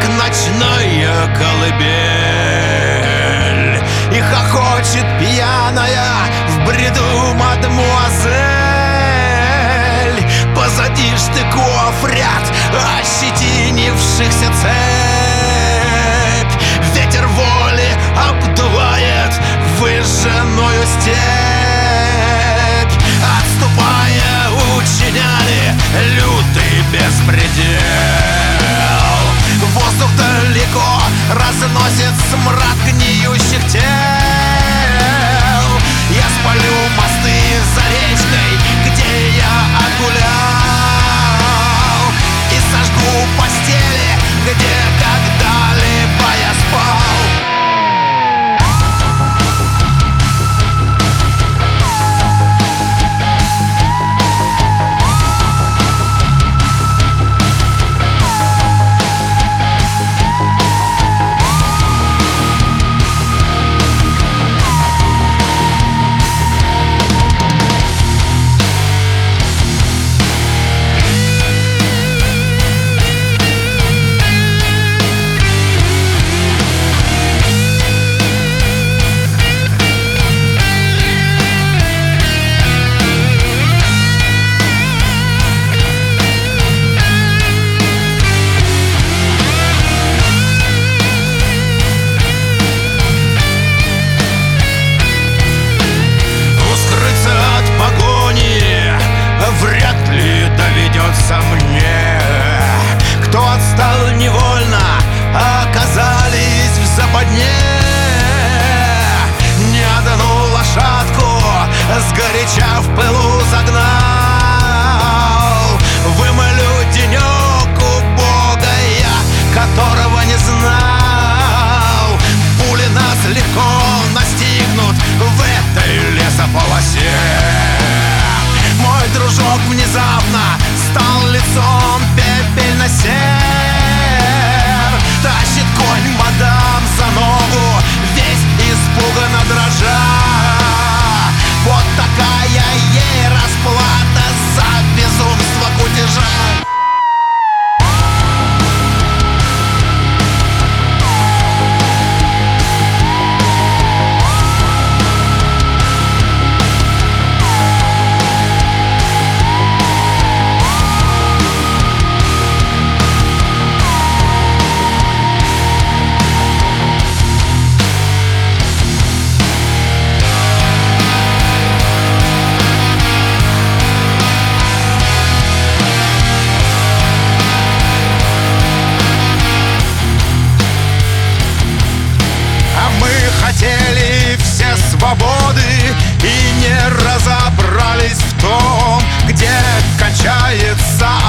ночная колыбель. И хохочет пьяная в бреду мадемуазель. Позади штыков ряд ощетинившихся цепь. Ветер воли обдувает выжженную степь. Отступая, учиняли лютый беспредел. Воздух далеко разносит смрад гниющих тел. Я спалю мосты за речкой, где я отгулял, и сожгу постели, где когда-либо я спал. Вряд ли доведется мне. Кто отстал невольно, оказались в западне. Ни одну лошадку сгоряча в пылу загнал. Вымолю денек у Бога я, которого не знал. Пули нас легко настигнут в этой лесополосе. Мой дружок внезапно стал лицом пепельно-сер. Тащит конь мадам за ногу, весь испуганно дрожа. Вот такая ей расплата за безумство кутежа. Хотели все свободы и не разобрались в том, где кончается